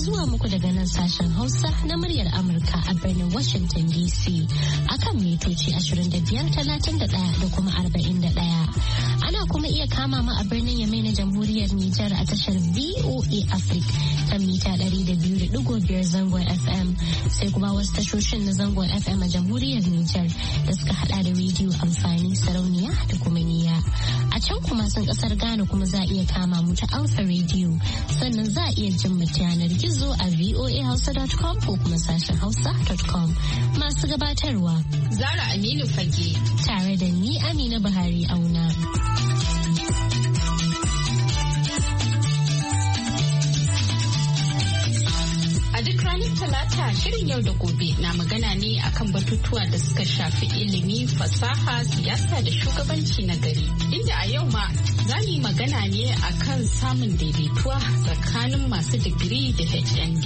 zuwa muku daga nan sashen Hausa na muryar Amurka a birnin Washington DC akan mitoci 25,31 da kuma 41. Ana kuma iya kama mu a birnin Yamai na Jamhuriyar Nijar a tashar VOA Africa kan mita 200.5 zangon FM sai kuma wasu tashoshin na zangon FM a Jamhuriyar Nijar da suka hada da rediyo amfani sarauniya da kuma niya. A can kuma sun kasar Ghana kuma za a iya kama mu ta Alpha Radio sannan za a iya jin mu ta yanar gizo a voahausa.com ko kuma sashen hausa.com. Masu gabatarwa Zara Aminu Fage tare da ni Amina Buhari Auna. Ranar Talata shirin yau da gobe na magana ne akan batutuwa da suka shafi ilimi, fasaha, siyasa da shugabanci na gari. Inda a yau ma za mu yi magana ne akan samun daidaituwa tsakanin masu digiri da HND.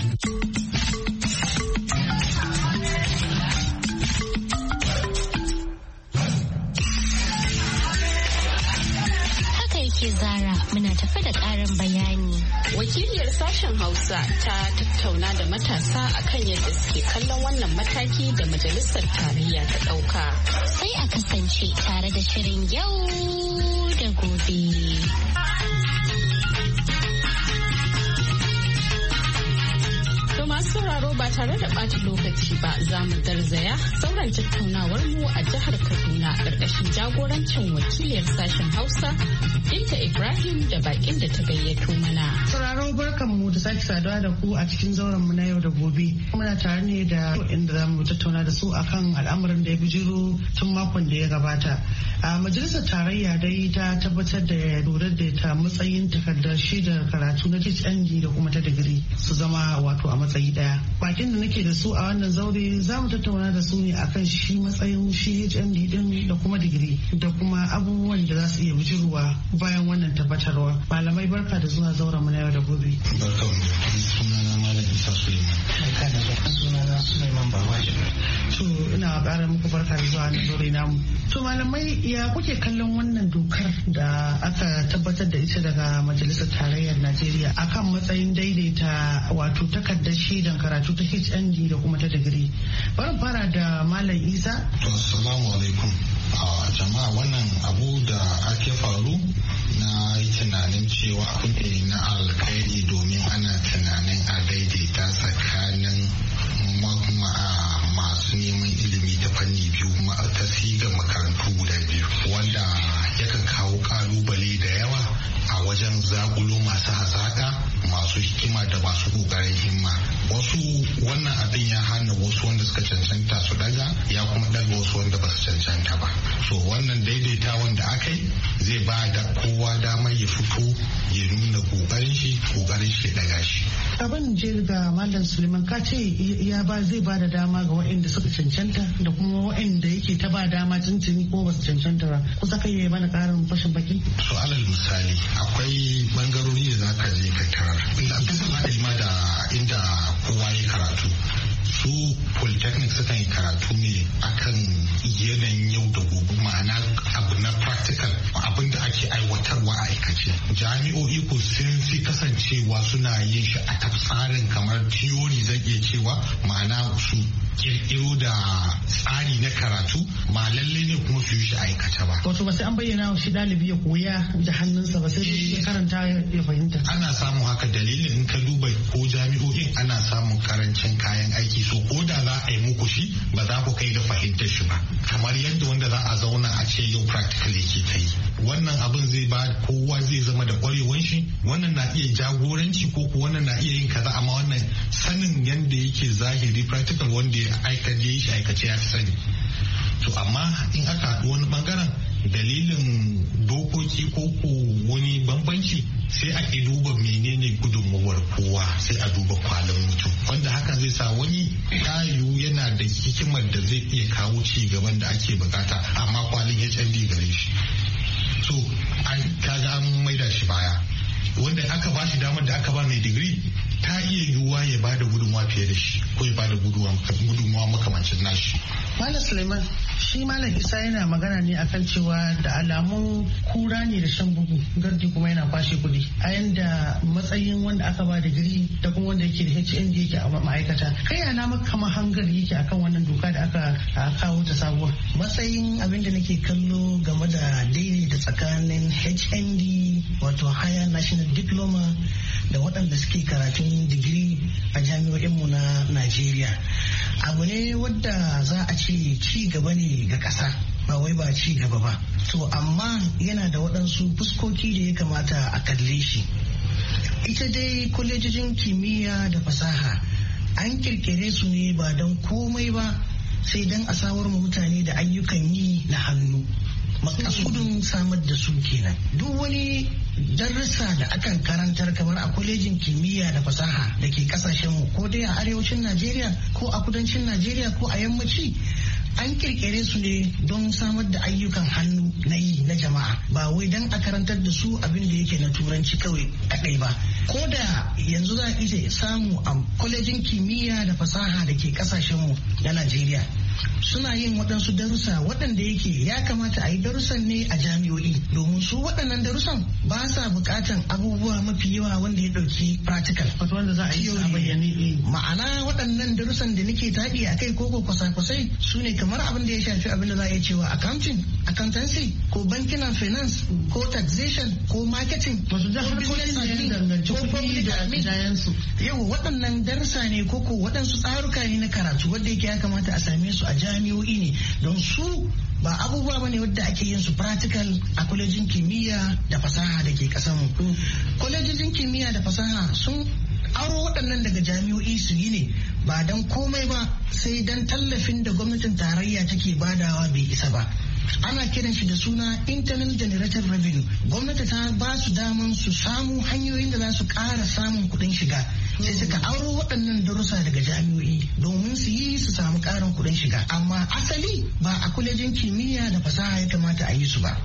Zara muna tafi da ƙarin bayani. Wakiliyar sashen Hausa ta tattauna da matasa akan yadda suke kallon wannan mataki da majalisar tarayya ta ɗauka. Sai a kasance tare da shirin yau da gobe. Masu sauraro ba tare da ɓata lokaci ba za mu garzaya sauran tattaunawar mu a jihar Kaduna ƙarƙashin jagorancin wakiliyar sashen Hausa Binta Ibrahim da bakin da ta gayyato mana. Sauraro barkanmu da sake saduwa da ku a cikin zauren mu na yau da gobe. Muna tare ne da inda za mu tattauna da su akan al'amuran da ya bijiro tun makon da ya gabata. A majalisar tarayya dai ta tabbatar da lura da ta matsayin takardar shaidar karatu na HND da kuma ta digiri su zama wato a matsayi daya. Bakin da nake da su a wannan zaure za mu tattauna da su ne akan shi matsayin shi HND din da kuma digiri da kuma abubuwan da za su iya bijirowa bayan wannan tabbatarwa. Malamai barka da zuwa zauren mu na yau da gobe. Barka mu. Sunana Malam Isa Suleiman. Barka da zuwa. Sunana Suleiman Babaji. To ina ƙara muku barka da zuwa na zaure namu. To malamai ya kuke kallon wannan dokar da aka tabbatar da ita daga Majalisar Tarayyar Najeriya akan matsayin daidaita wato takardar shaidan karatu ta HND da kuma ta digiri. Bari fara da Malam Isa. Assalamu alaikum. Jama'a wannan abu da ake faru na yi tunanin cewa abu ne na alkhairi domin ana tunanin a daidaita tsakanin masu neman ilimi ta fanni biyu ta siga makarantu guda biyu wanda yakan kawo kalubale da yawa a wajen zakulo masu hazaƙa masu hikima da masu ƙoƙarin himma. Wasu wannan abin ya hana wasu wanda suka cancanta su daga ya kuma daga wasu wanda ba su cancanta ba. So wannan daidaita wanda aka yi zai ba da kowa damar ya fito ya nuna ƙoƙarin shi daga shi. Abin je ga Malam Suleiman ka ce zai ba da dama ga waɗanda suka cancanta da kuma waɗanda yake ta ba dama tuntuni ko ba su cancanta ba. Kusa kai ya mana ƙarin fashin baki. So alal misali akwai bangarori da za ka je ka tarar. Bisa da inda kowa ya karatu. Su polytechnic sukan yi karatu ne akan yanayin yau da gobe ma'ana abu na practical abin da ake aiwatarwa a aikace. Jami'o'i ko sun fi kasancewa suna yin shi a tsarin kamar theory zan iya cewa ma'ana su kirkiro da tsari na karatu ba lallai ne kuma su yi shi aikace ba. Wato ba sai an bayyana shi ɗalibi ya koya da hannunsa ba sai ya karanta ya fahimta. Ana samun haka dalilin in ka duba ko jami'o'in ana samun karancin kayan aiki so ko da za a yi muku shi ba za ku kai ga fahimtar shi ba kamar yadda wanda za a zauna a ce yau practical yake ta yi. Wannan abin zai ba kowa zai zama da kwarewan shi wannan na iya jagoranci ko wannan na iya yin kaza amma wannan sanin yadda yake zahiri practical wanda ya yi shi aikace ya fi sani. To amma in aka haɗu wani bangaren dalilin dokoki ko wani bambanci sai a duba menene gudunmawar kowa sai a duba kwalin mutum wanda hakan zai sa wani kayu yana da hikimar da zai iya kawo ci gaban da ake bukata amma kwalin HND gare shi so kaga an maida shi baya wanda aka ba shi damar da aka ba mai digiri ta iya yiwuwa ya bada gudunmawa fiye da shi ko ya bada gudunmawa makamancin nashi. Malam Suleiman, shi Malam Isa yana magana ne akan cewa da alamun kura ne da shan bugu, gardi kuma yana kwashe kuɗi. A yanda matsayin wanda aka ba digiri da kuma wanda yake da HND yake a ma'aikata. Kai alama kamar hangar yake akan wannan doka da aka kawo ta sabuwa. Matsayin abin da nake kallo game da daidaita tsakanin HND wato Higher National Diploma da waɗanda suke karatun digiri a jami'o'inmu na Najeriya. Abu ne wadda za a ce ci gaba ne ga ƙasa ba wai ba ci gaba ba. To amma yana da waɗansu fuskoki da ya kamata a kalle shi. Ita dai kwalejojin kimiyya da fasaha an kirkire su ne ba don komai ba sai don a samar mutane da ayyukan yi na hannu. Makasudin samar da su kenan. Duk wani darussa da akan karantar kamar a kwalejin kimiyya da fasaha da ke kasashen mu ko dai a arewacin Najeriya ko a kudancin Najeriya ko a yammaci an kirkire su ne don samar da ayyukan hannu na yi na jama'a ba wai don a karantar da su abin da yake na turanci kawai kadai ba. Ko da yanzu za a iya samu a kwalejin kimiyya da fasaha da ke kasashen mu na Najeriya suna yin waɗansu darussa waɗanda yake ya kamata a yi darussan ne a jami'o'i domin su waɗannan darussan ba sa buƙatan abubuwa mafi yawa wanda ya ɗauki practical wato wanda za a yi a bayyane. Ma'ana waɗannan darussan da nake taɗi a kai koko kwasa-kwasai su ne kamar abin da ya shafi abin da za a iya cewa accounting, accountancy ko banking and finance ko taxation ko marketing wasu da harkokin da ya danganci kuɗi da jayansu. Yau waɗannan darussa ne koko waɗansu tsaruka ne na karatu wanda yake ya kamata a same su a jami'o'i ne don su ba abubuwa bane wadda ake yin su practical a kwalejin kimiyya da fasaha da ke kasan mu. Kwalejin kimiyya da fasaha sun aro waɗannan daga jami'o'i su yi ne ba don komai ba sai don tallafin da gwamnatin tarayya take badawa bai isa ba. Ana kiran shi da suna internal generated revenue. Gwamnati ta ba su daman su samu hanyoyin da za su ƙara samun kuɗin shiga sai suka auro waɗannan darussa daga jami'o'i domin su yi su samu ƙarin kuɗin shiga, amma asali ba a kwalejin kimiyya da fasaha ya kamata a yi su ba.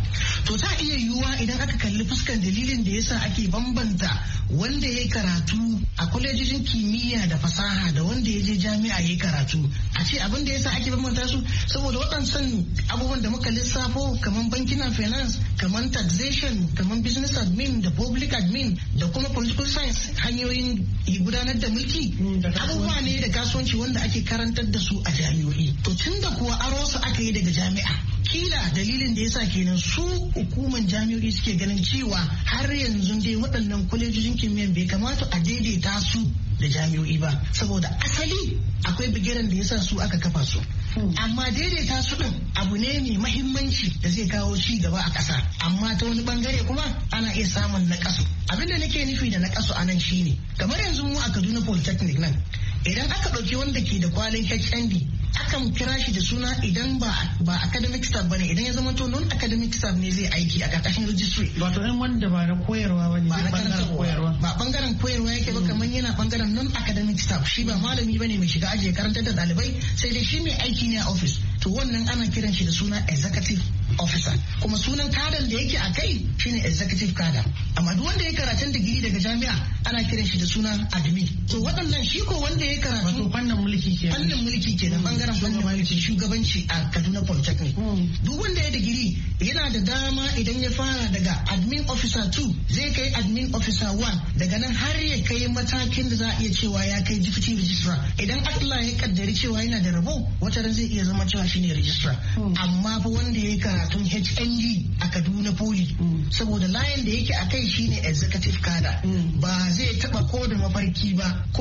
To ta iya yiwuwa idan aka kalli fuskan dalilin da yasa ake bambanta wanda ya yi karatu a kwalejin kimiyya da fasaha da wanda ya je jami'a ya yi karatu, a ce abin da yasa ake bambanta su saboda waɗansan abubuwan da muka lissafo kamar banking and finance, kamar taxation, kamar business admin da public admin da kuma political science, hanyoyin gudanar da mulki, abubuwa ne da kasuwanci wanda ake karantar da su a jami'o'i. To tun da kuwa aro su aka yi daga jami'a, kila dalilin da yasa kenan su hukuman jami'o'i suke ganin cewa har yanzu dai waɗannan kwalejojin kimiyya bai kamata a daidaita su da jami'o'i ba saboda asali akwai bigiran da yasa su aka kafa su. Amma daidaita su din abu ne mai mahimmanci da zai kawo ci gaba a ƙasa, amma ta wani bangare kuma ana iya samun naƙasu. Abinda nake nufi da naƙasu a nan shine kamar yanzu mu a Kaduna Polytechnic nan idan aka ɗauki wanda ke da kwalin HND akan kira shi da suna idan ba academic staff bane, idan ya zama to non academic staff ne zai aiki a karkashin registry. Wato ɗan wanda ba na koyarwa bane, ba na koyarwa ba bangaren koyarwa yake ba, kamar yana bangaren non academic staff, shi ba malami bane mai shiga aji ya karantar da ɗalibai, sai dai shi mai aiki ne a office. To wannan ana kiran shi da suna executive officer, kuma sunan kadan da yake a kai shine executive kada. Amma duk wanda ya karatun digiri daga jami'a ana kiran shi da suna admin. To waɗannan shi ko wanda ya karatu fannin mulki kenan bangaren fannin mulki shugabanci a Kaduna Polytechnic. Duk wanda ya digiri yana da dama idan ya fara daga admin officer 2 zai kai admin officer 1, daga nan har ya kai matakin da za a iya cewa ya kai deputy registrar. Idan Allah ya kaddari cewa yana da rabo wata ran zai iya zama cewa shine registrar. Amma fa wanda ya karatun HND a Kaduna Poly saboda layin da yake a kai shine executive kada, ba zai taba ko da mafarki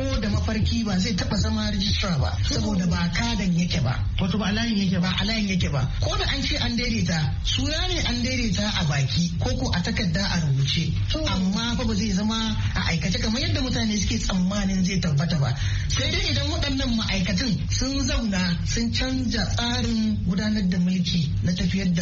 ba zai taba zama registrar ba saboda ba kadan yake ba, wato ba a layin yake ba. Ko da an ce an daidaita suna ne, an daidaita a baki ko a takarda a rubuce, amma fa ba zai zama a aikace kamar yadda mutane suke tsammanin zai tabbata ba. Sai dai idan waɗannan ma'aikatan sun zauna sun canja tsarin gudanar da mulki na tafiyar da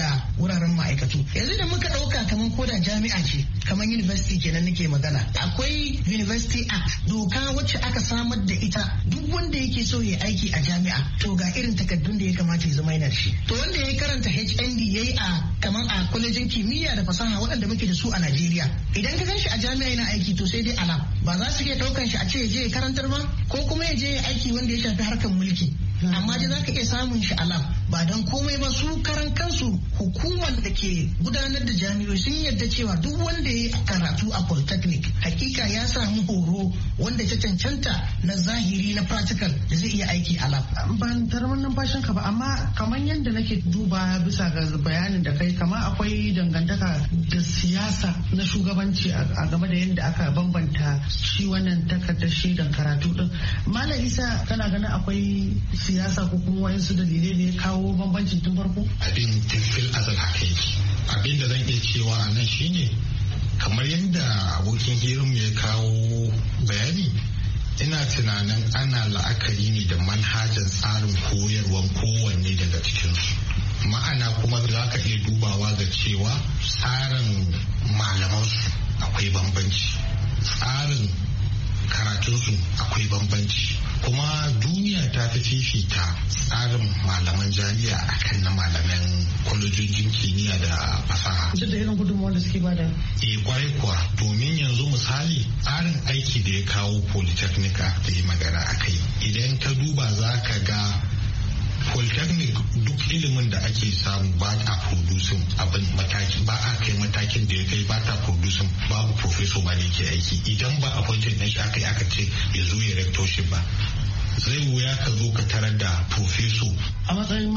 da wuraren ma'aikatu. Yanzu da muka ɗauka kamar koda jami'a ce kamar university kenan nake magana, akwai University Act, doka wacce aka samar da ita duk wanda yake so ya aiki a jami'a to ga irin takardun da ya kamata ya zama yana da shi. To wanda ya karanta HND yayi a kamar a kwalejin kimiyya da fasaha waɗanda muke da su a Najeriya, idan ka gan shi a jami'a yana aiki to sai dai alam, ba za su iya ɗaukan shi a ce ya je ya karantar ba ko kuma ya je ya aiki wanda ya shafi harkar mulki. Amma dai za ka iya samun shi a lab, ba don komai ba su karan kansu hukumar da ke gudanar da jami'oi sun yarda cewa duk wanda ya yi karatu a polytechnic hakika ya samu horo wanda ta cancanta na zahiri na practical da zai iya aiki a lab. Ban tarmin numfashin ka ba, amma kamar yadda nake duba bisa ga bayanin da kai, kamar akwai dangantaka da siyasa na shugabanci a game da yadda aka bambanta shi wannan takardar shaidan karatu din. Malam Isa, kana ganin akwai siyasa ko kuma wayansu dalilai ne ya kawo bambancin tun farko? Abin tafil azal haka yake. Abin da zan iya cewa a nan shine kamar yadda abokin hirinmu ya kawo bayani, ina tunanin ana la'akari ne da manhajar tsarin koyarwan kowanne daga cikinsu. Ma'ana kuma za ka iya dubawa ga cewa tsarin malamansu akwai bambanci, tsarin karatunsu akwai bambanci, kuma duniya ta fi fifita tsarin malaman jami'a akan na malaman kwalejojin kimiyya da fasaha. Duk da irin gudunmawar da suke bada. Kwarai kuwa, domin yanzu misali tsarin aiki da ya kawo polytechnic da yi magana a kai, idan ka duba za ka ga polytechnic duk ilimin da ake samu ba ta producing abin mataki, ba a kai matakin da ya kai ba ta producing, babu professor ba da yake aiki. Idan ba appointed na shi aka yi aka ce ya zo ya rectorship ba, zai wuya ka zo ka tarar da professor a matsayin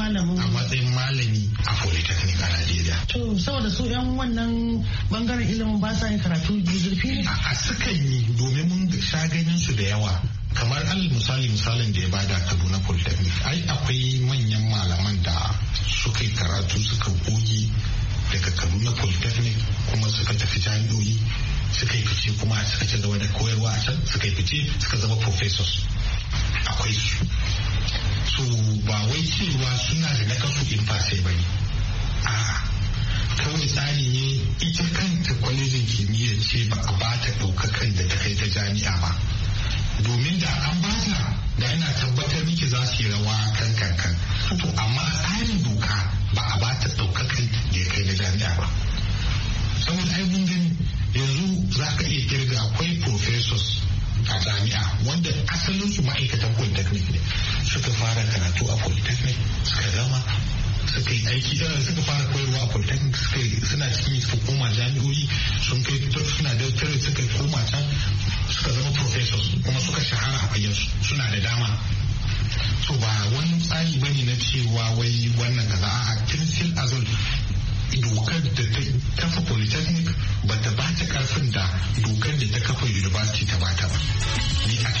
malami a polytechnic a Najeriya. To saboda su yan wannan bangaren ilimin ba sa yin karatu zurfi ne? A sukan yi, domin mun sha ganin su da yawa. Kamar misalin da ya bada Kaduna Polytechnic, ai akwai manyan malaman da suka yi karatu suka goge daga Kaduna Polytechnic kuma suka tafi jami'o'i, suka yi fice kuma suka ci gaba da koyarwa a can, suka yi fice suka zama professors. Akwai su. So ba wai cewa suna da nakasu in fasai ba ne. Kawai tsari ne, ita kanta kwalejin kimiyya ce ba a ba ta ɗaukakan da ta kai ta jami'a ba. Domin da an bata da ina tabbatar miki za su yi rawa kan. To amma tsarin doka ba a bata ɗaukakan da ya kai na jami'a ba. Saboda ai mun gani yanzu za ka iya kirga akwai professors a jami'a wanda asalin su ma'aikatan polytechnic ne, suka fara karatu a polytechnic suka gama suka yi aiki suka fara koyarwa a polytechnic suna cikin suka koma jami'o'i sun kai suna da suka koma can suka zama professors kuma suka shahara a fagen suna da dama. So ba wani tsari bane na cewa wai wannan kaza a tinsil azul dokar da ta kafa polytechnic ba ta ba ta karfin da dokar da ta kafa university ta ba ta ba, ni a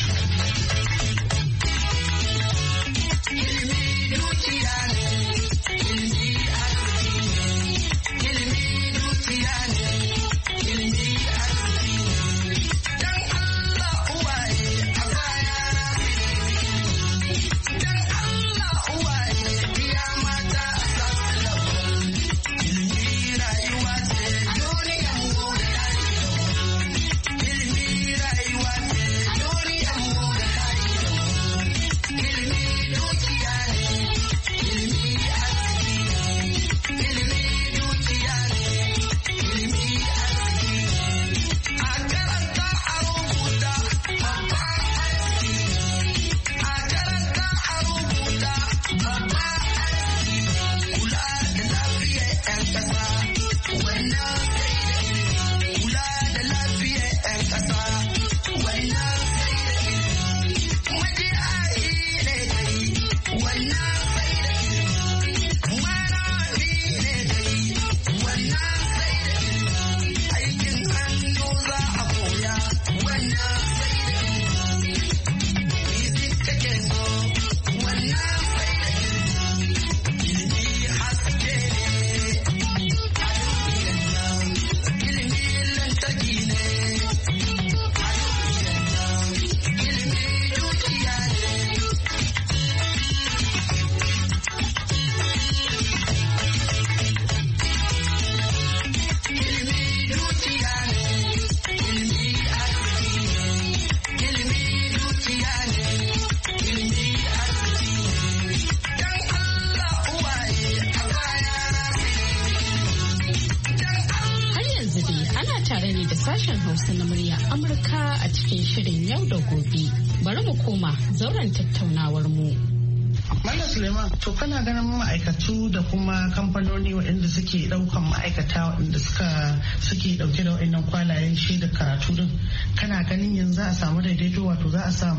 Hausa na murya Amurka a cikin shirin yau da gobe. Bari mu koma zauren tattaunawar mu. Mallam Suleiman, to kana ganin ma'aikatu da kuma kamfanoni waɗanda suke ɗaukan ma'aikata waɗanda suke ɗauke da waɗannan kwalayen shaida karatu din, kana ganin yanzu za a samu daidaito, wato za su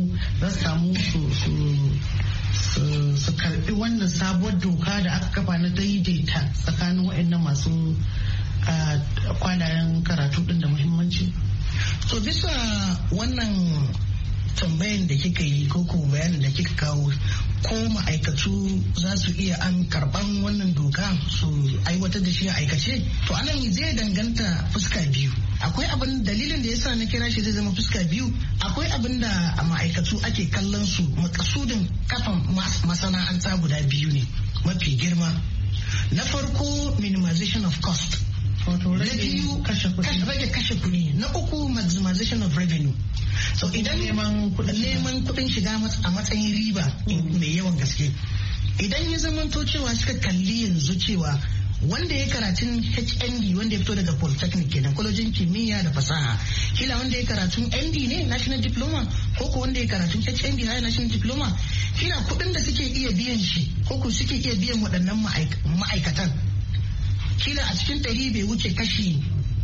karbi wannan sabuwar doka da aka kafa na daidaita tsakanin waɗannan masu kwalayen karatu din da muhimmanci? To bisa wannan tambayan da kika yi ko kuma bayanin da kika kawo, ko ma'aikatu za su iya an karban wannan doka su aiwatar da shi a aikace, to anan zai danganta fuska biyu. Akwai abin dalilin da yasa na kira shi zai zama fuska biyu. Akwai abin da a ma'aikatu ake kallon su makasudin kafan masana'anta guda biyu ne mafi girma. Na farko, minimization of cost. Wato rage kashe kuɗi. Na uku, maximization of revenue. So idan neman kuɗin shiga a matsayin riba mai yawan gaske, idan ya zamanto cewa suka kalli yanzu cewa wanda ya karatun HND, wanda ya fito daga polytechnic kenan, kwalejin kimiyya da fasaha, kila wanda ya karatun ND ne, national diploma, ko wanda ya karatun HND higher national diploma, kila kuɗin da suke iya biyan shi ko suke iya biyan waɗannan ma'aikatan, kila a cikin 100 bai wuce kashi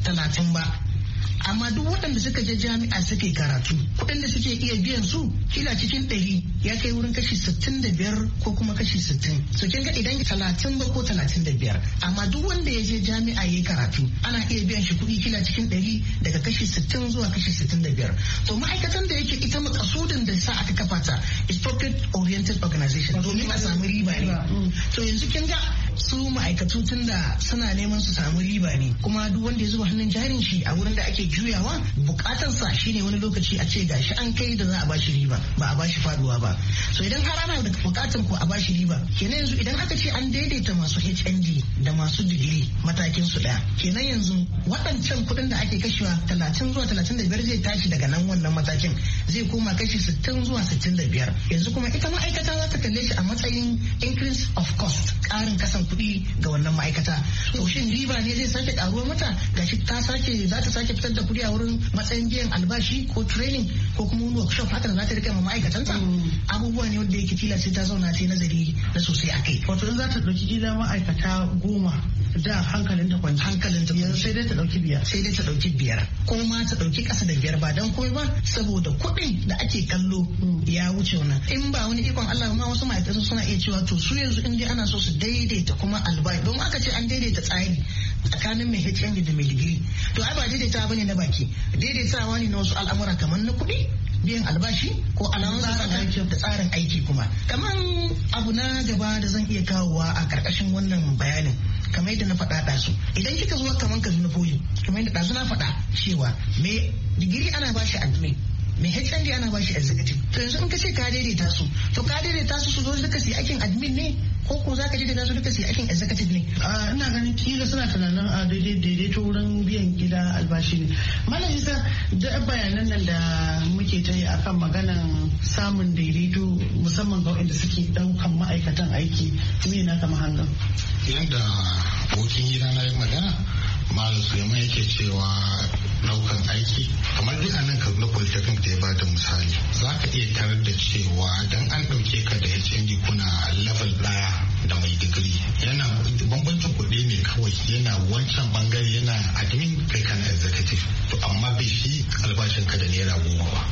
30 ba. Amma duk waɗanda suka je jami'a suke karatu, kuɗin da suke iya biyan su kila cikin 100 ya kai wurin kashi 65 ko kuma kashi 60. So kin ga idan 30 ba ko 35, amma duk wanda ya je jami'a yayi karatu ana iya biyan shi kuɗi kila cikin 100 daga kashi 60 zuwa kashi 65. To ma'aikatan da yake ita makasudin da sa aka kafa ta is profit oriented organization, domin a samu riba ne. To yanzu kin ga su ma'aikatu tun da suna neman su samu riba ne, kuma duk wanda ya zuba hannun jarin shi a wurin da ake juyawa, bukatarsa shine wani lokaci a ce gashi an kai da za a bashi riba, ba a bashi faduwa ba. So idan har ana da bukatar ko a bashi riba, kenan yanzu idan aka ce an daidaita masu HND da masu digiri matakin su daya, kenan yanzu waɗancan kuɗin da ake kashewa 30 zuwa 35 zai tashi daga nan wannan matakin zai koma kashi 60 zuwa 65. Yanzu kuma ita ma'aikata za ta kalle shi a matsayin increase of cost, ƙarin kasan kuɗi ga wannan ma'aikata. To shin riba ne zai sake karuwa mata, gashi za ta sake fitar da kuɗi a wurin matsayin biyan albashi ko training ko kuma wani workshop haka da za ta rika ma ma'aikatanta? Abubuwa ne wanda yake kila sai ta zauna ta nazari na sosai a kai. Wato in za ta ɗauki kila ma'aikata 10 da hankalin ta kwanci, yanzu sai dai ta ɗauki 5. Sai dai ta ɗauki 5 ko ma ta ɗauki ƙasa da 5, ba don komai ba saboda kuɗin da ake kallo ya wuce wannan. In ba wani ikon Allah ma wasu ma'aikatan suna iya cewa to su yanzu in dai ana so su daidaita kuma albashi, don aka ce an daidaita tsari tsakanin mai HND da mai digiri, to ai ba daidaitawa bane na baki, daidaitawa ne na wasu al'amura kamar na kuɗi, biyan albashi ko alawansa da tsarin aiki. Kuma kamar abu na gaba da zan iya kawowa a karkashin wannan bayanin, kamar yadda na faɗa ɗazu, idan kika zo kamar Kaduna Poly, kamar yadda ɗazu na faɗa cewa mai digiri ana bashi admin, mai HND ana bashi executive. To yanzu in ka ce ka daidaita su, to ka daidaita su zo duka su aikin admin ne ko za ka daidaita su duka su aikin executive ne? Ina ganin kila suna tunanin a daidaito wurin biyan gida albashi ne. Malam Isa, da bayanan nan da muke ta yi akan maganan samun daidaito musamman ga waɗanda suke ɗaukan ma'aikatan aiki, me na kama hangan? Yadda abokin gida na yi magana, Malam Suleiman yake cewa daukan aiki kamar duk anan Kaduna Polytechnic da ya bada misali, za ka iya tarar da cewa dan an ɗauke ka da HND kuna level ɗaya da mai digiri, yana bambancin kuɗi ne kawai, yana wancan bangare yana admin kai kana executive, to amma bai shi albashin ka da naira 10 ba.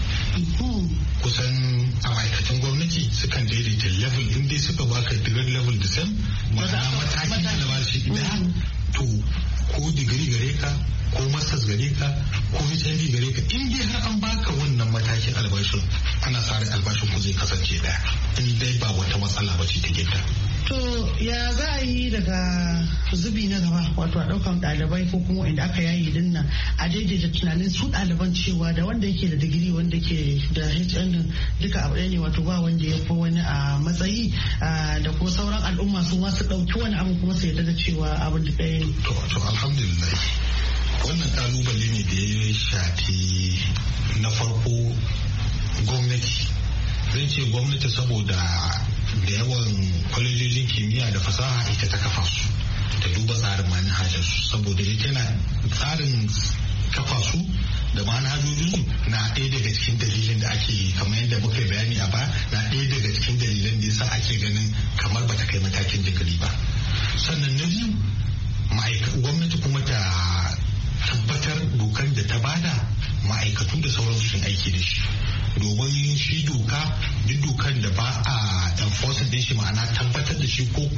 Kusan a ma'aikatan gwamnati sukan daidaita level in dai suka baka digiri level the same, ma'ana matakin albashi ɗaya, to ko digiri gare ka ko masters gare ka ko HND gare ka, in dai har an baka wannan matakin albashin, ana sa rai albashin ku zai kasance daya, in dai ba wata matsala ba ce ta gidda. To ya za a yi daga zubi na gaba, wato a ɗaukan ɗalibai ko kuma inda aka yayi din nan, a daidaita tunanin su ɗaliban cewa da wanda yake da digiri wanda ke da HND duka abu ɗaya ne, wato ba wanda ya fi wani a matsayi, da kuma sauran al'umma su ma su ɗauki wani abu kuma su yarda da cewa abin da ɗaya ne. To alhamdulillah, wannan kalubale ne da ya shafi na farko gwamnati. Zan ce gwamnati saboda da yawan kwalejojin kimiyya da fasaha ita ta kafa su, ta duba tsarin manhajar su, saboda ita na tsarin kafa su da manhajojinsu na ɗaya daga cikin dalilin da ake yi, kamar yadda muka bayani a baya, na ɗaya daga cikin dalilan da yasa ake ganin kamar bata kai matakin digiri ba. Sannan na biyu, gwamnati kuma ta tabbatar dokar da ta bada ma'aikatu da sauransu sun aiki da shi, domin shi doka duk dokan da ba a enforcing din shi, ma'ana tabbatar da shi ko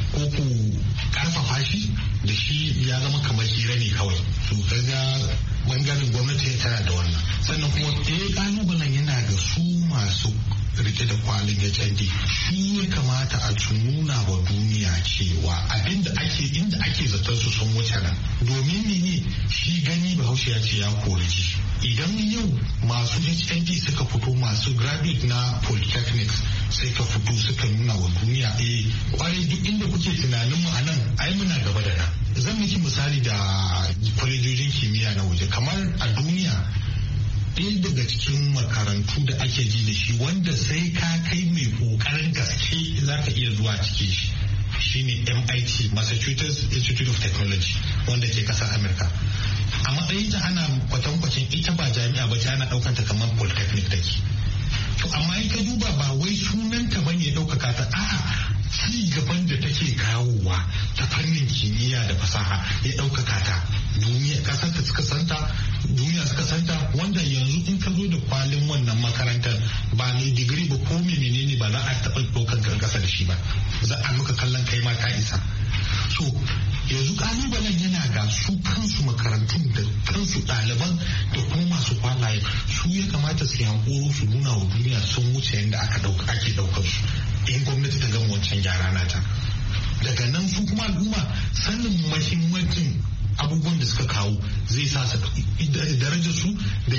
ku karfafa shi da shi ya zama kamar hira ne kawai. To kaga bangaren gwamnati tana da wannan. Sannan kuma kalubalen yana ga su masu rike da kwalin HND, shi ya kamata a nuna wa duniya cewa inda ake zaton su sun wuce nan. Domin ne shi gani Bahaushe ya ce ya kori ji. Idan yau masu HND suka fito, masu graduate na polytechnics suka fito suka nuna wa duniya kwarai duk inda kuke tunanin mu a nan ai muna gaba da nan. Zan miki misali da kwalejojin kimiyya na waje. Kamar a duniya ɗaya daga cikin makarantu da ake ji da shi wanda sai ka kai mai ƙoƙarin gaske za ka iya zuwa cikin shi shine MIT, Massachusetts Institute of Technology, wanda ke ƙasar Amurka. A matsayin ta ana kwatankwacin ita ba jami'a ba ce, ana ɗaukanta kamar polytechnic take. To amma in ka duba ba wai sunanta bane ya ɗaukaka ta, a'a ci gaban da take kawowa ta fannin kimiyya da fasaha ya ɗaukaka ta. Duniya ƙasar ta suka santa, duniya suka santa, wanda yanzu in ka zo da kwalin wannan makarantar ba ne digiri ba ko menene ba za a taɓa ɗaukar kan ƙasa da shi ba, za a maka kallon kai ma ka isa. So yanzu ƙalubalen yana ga su kansu makarantun da kansu ɗaliban da kuma masu kwalaye, su ya kamata su hankoro su nuna wa duniya sun wuce yadda ake ɗaukar su in gwamnati ta gama wancan gyara nata. Daga nan su kuma al'umma sanin mahimmancin abubuwan da suka kawo zai sa su darajar su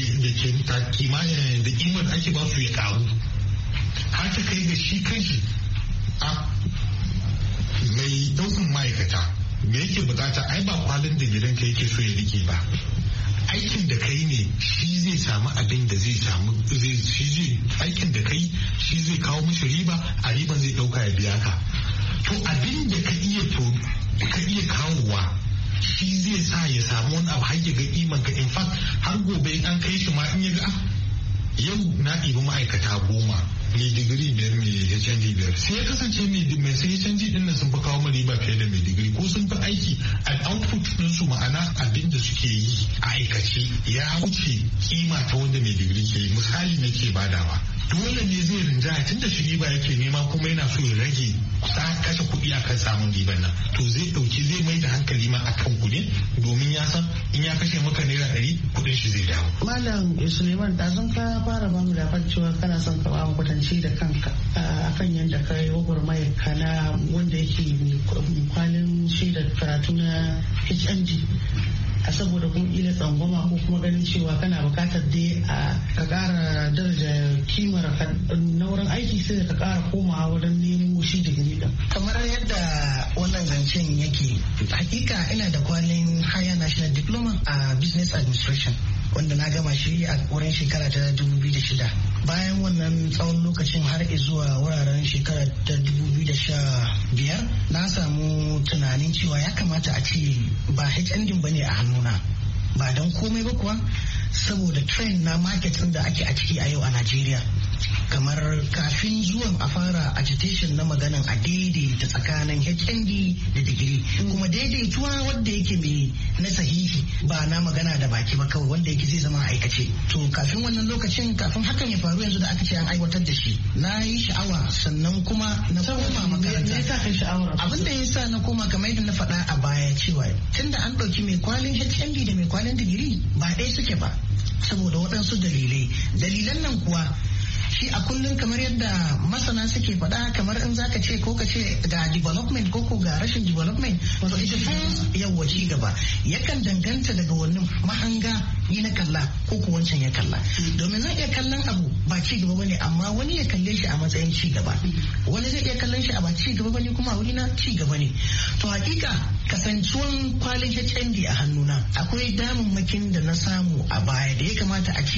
da kimar ake ba su ya karu, har ta kai ga shi kanshi a mai daukan ma'aikata me yake bukata. Ai ba kwalin da gidan ka yake so ya rike ba, aikin da kai ne shi zai samu abin da zai samu, aikin da kai shi zai kawo mishi riba, a riban zai dauka ya biya ka. To abin da ka iya kawowa shi zai sa ya samu wani abu har ya ga iman ka. In fact har gobe in an kai shi ma in ya ga yau na ɗibi ma'aikata 10 mai digiri 5 mai HND 5 sai ya kasance mai sai HND din nan sun fi kawo riba fiye da mai digiri, ko sun fi aiki a output din su, ma'ana abin da suke yi a aikace ya wuce kima ta wanda mai digiri ke yi. Misali nake badawa, dole ne zai rinjaya tun da shi riba yake nema kuma yana so ya rage kashe kuɗi akan samun riban nan, to zai mai da hankali ma akan ku ne, domin ya san in ya kashe maka naira 100 kuɗin shi zai dawo. Malam Suleiman, ɗazun ka fara bamu labarin cewa kana son ka ba mu kwatance da kanka akan yadda ka yi gwagwarmayar kana wanda yake kwalin shaidar karatu na HND. A saboda kuma ila tsangwama ko kuma ganin cewa kana bukatar dai a ka kara daraja kimar na wurin aiki, sai ka kara komawa wurin nemo shi digiri din. Kamar yadda wannan zancen yake, hakika ina da kwalin Higher National Diploma a Business Administration wanda na gama shi a wurin shekara ta 2006. Bayan wannan tsawon lokacin har zuwa wuraren shekara ta 2015 na samu tunanin cewa ya kamata a ce ba HND bane a hannuna, ba don komai ba kuwa saboda trend na market da ake a ciki a yau a Najeriya. Kamar kafin zuwan a fara agitation na maganan a daidaita tsakanin HND da digiri, kuma daidaituwa wanda yake mai na sahihi ba na magana da baki ba kawai, wanda yake zai zama aikace. To kafin wannan lokacin, kafin hakan ya faru yanzu da aka ce an aiwatar da shi, na yi sha'awa sannan kuma na koma makaranta. Abin da ya sa na koma kamar yadda na faɗa a baya cewa tunda an ɗauki mai kwalin HND da mai kwalin digiri ba ɗaya suke ba, saboda waɗansu dalilai. Dalilan nan kuwa shi a kullum kamar yadda masana suke faɗa, kamar in zaka ce ko ka ce ga development ko ga rashin development, wato ita yawa ci gaba yakan danganta daga wannan mahanga ni na kalla ko ko wancan ya kalla. Domin zan iya kallon abu ba ci gaba bane, amma wani ya kalle shi a matsayin ci gaba, wani zai iya kallon shi a ba ci gaba bane kuma a wuri na ci gaba ne. To hakika kasancewan kwalin HND a hannuna akwai damammakin da na samu a baya da ya kamata a ce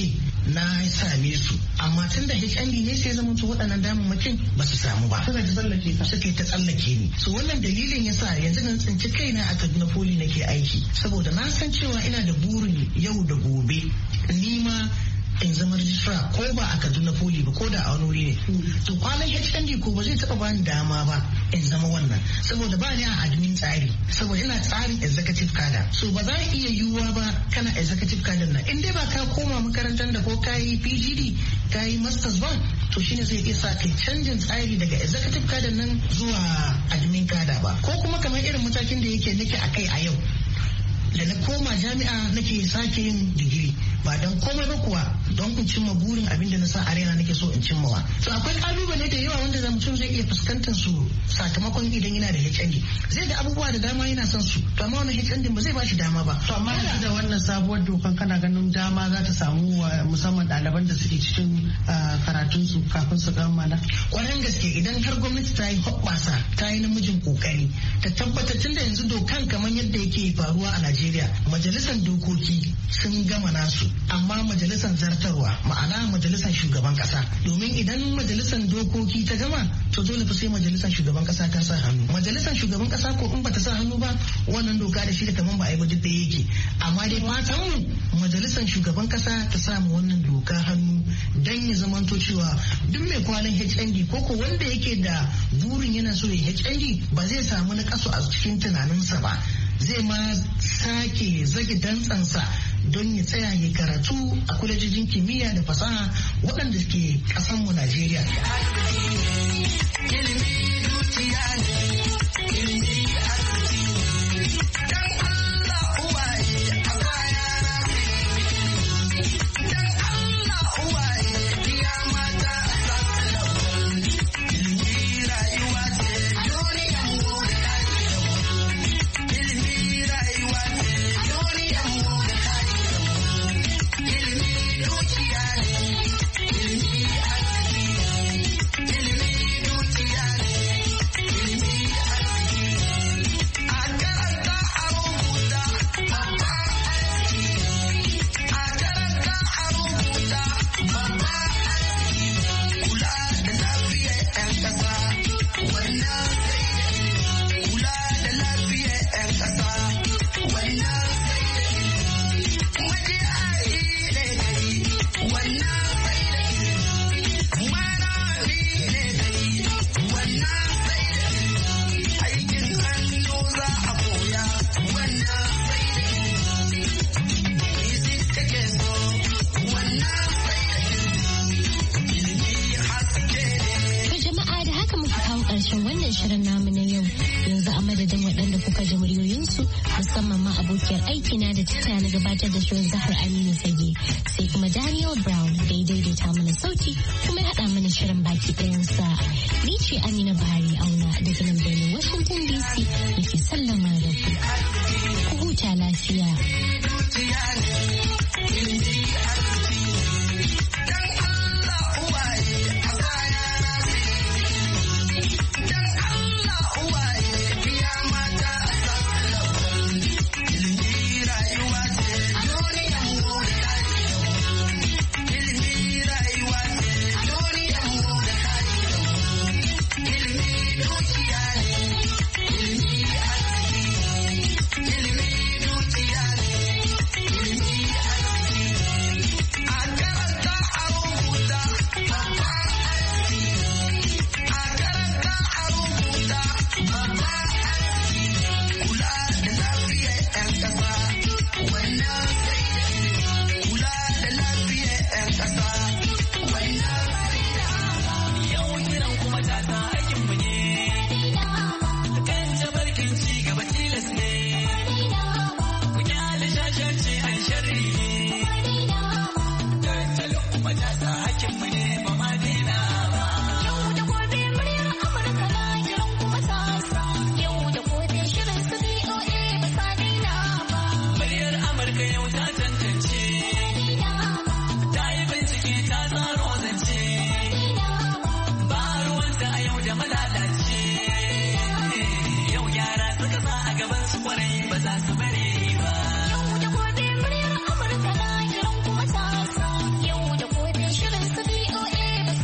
na same su amma tun da HND ne sai zama to waɗannan damammakin ba su samu ba suka ta tsallake ni. So wannan dalilin yasa yanzu na tsinci kaina a Kaduna Poly nake aiki saboda na san cewa ina da burin yau da gobe ni ma in zama registrar ko ba a Kaduna Poly ba ko da a wani wuri ne. To kwanan HND ko ba zai taɓa bani dama ba in zama wannan saboda ba ni a admin tsari saboda ina tsarin executive cadre. So ba za a iya yiwuwa ba kana executive cadre na in dai ba ka koma makarantar da ko ka yi PGD ka yi masters ba to shine zai iya sa kai canjin tsari daga executive cadre nan zuwa admin cadre ba ko kuma kamar irin matakin da nake a kai a yau da na koma jami'a nake sake yin digiri ba don komai ba kuwa don in cimma burin abin da na sa a raina nake so in cimmawa. So akwai kalubale da yawa wanda mutum zai iya fuskantar su sakamakon idan yana da HND zai da abubuwa da dama yana son su to amma wannan HND ba zai ba shi dama ba. To amma da wannan sabuwar dokan kana ganin dama za ta samu musamman ɗaliban da suke cikin karatun su kafin su kammala. Kwarin gaske idan har gwamnati ta yi hoɓɓasa ta yi namijin kokari ta tabbatar tun da yanzu dokan kamar yadda yake faruwa a Najeriya majalisar dokoki sun gama nasu amma majalisar zartarwa ma'ana majalisar shugaban kasa domin idan majalisar dokoki ta gama to dole fa sai majalisar shugaban kasa ta sa hannu. Majalisar shugaban kasa ko in bata sa hannu ba wannan doka da shi da kaman ba a yi ba duk da yake amma dai fatan mu majalisar shugaban kasa ta sa mu wannan doka hannu dan ya zamanto cewa duk mai kwalin HND ko wanda yake da burin yana so ya HND ba zai samu na kaso a cikin tunaninsa ba zai ma sake zage dantsansa don ya tsaya ya karatu a kwalejojin kimiyya da fasaha waɗanda ke ƙasanmu Najeriya. shirin namu na yau yanzu a madadin waɗanda kuka ji muryoyinsu musamman ma abokiyar aikina da ta na gabatar da shirin Zahar Aminu Fage sai kuma Daniel Brown da ya daidaita mana sauti kuma ya haɗa mana shirin baki ɗayansa. Ni ce Amina Bahari.